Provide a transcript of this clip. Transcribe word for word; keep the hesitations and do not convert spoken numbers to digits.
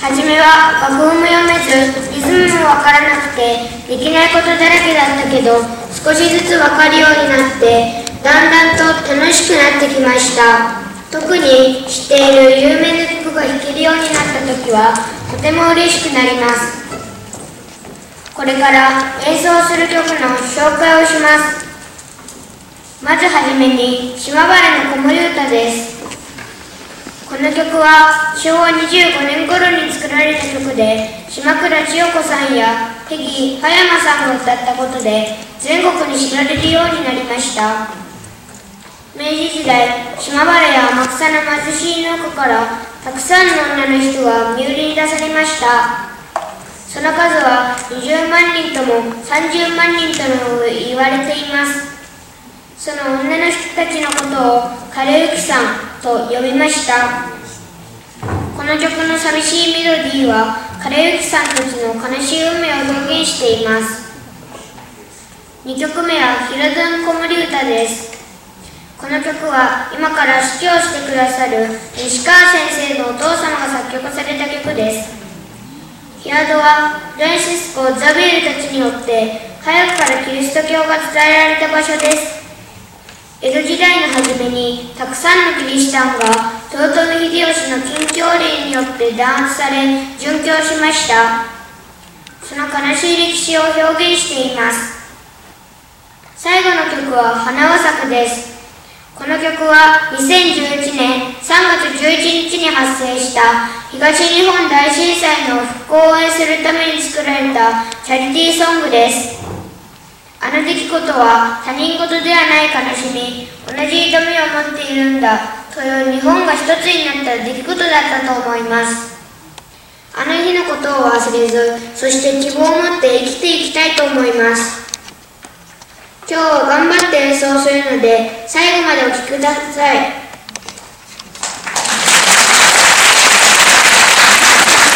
はじめは楽譜も読めず、リズムもわからなくて、できないことだらけだったけど、少しずつわかるようになって、だんだんと楽しくなってきました。特に知っている有名な曲が弾けるようになった時は、とても嬉しくなります。これから演奏する曲の紹介をします。まずはじめに、島原の子守歌です。この曲はしょうわにじゅうごねん頃に作られた曲で、島倉千代子さんやペギ葉山さんが歌ったことで全国に知られるようになりました。明治時代、島原や天草の貧しい農家からたくさんの女の人が身売りに出されました。その数はにじゅうまんにんともさんじゅうまんにんとも言われています。その女の人たちのことを枯れ雪さんと呼びました。この曲の寂しいメロディーは枯れ雪さんたちの悲しい運命を表現しています。にきょくめは平戸の子守歌です。この曲は今から指揮をしてくださる西川先生のお父様が作曲された曲です。平戸はフランシスコ・ザビエルたちによって早くからキリスト教が伝えられた場所です。江戸時代の初めにたくさんのキリシタンが豊臣秀吉の禁教令によって弾圧され殉教しました。その悲しい歴史を表現しています。最後の曲は花は咲くです。この曲はにせんじゅういちねんさんがつじゅういちにちに発生した東日本大震災の復興を応援するために作られたチャリティーソングです。あの出来事は他人事ではない悲しみ、同じ痛みを持っているんだという日本が一つになった出来事だったと思います。あの日のことを忘れず、そして希望を持って生きていきたいと思います。今日は頑張って演奏するので、最後までお聴きください。